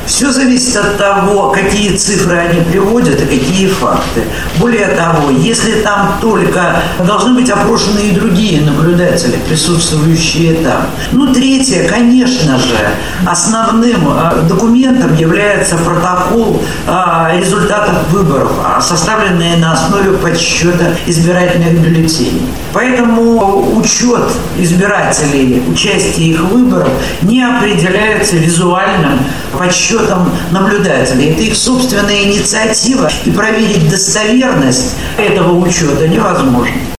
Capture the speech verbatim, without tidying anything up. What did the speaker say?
Все зависит от того, какие цифры они приводят и какие факты. Более того, если там только должны быть опрошены и другие наблюдатели, присутствующие там. Ну, третье, конечно же, основным документом является протокол результатов выборов, составленный на основе подсчета избирательных бюллетеней. Поэтому учет избирателей, участие их в выборах не определяется визуальным подсчетом наблюдателей. Это их собственная инициатива, и проверить достоверность этого учета невозможно.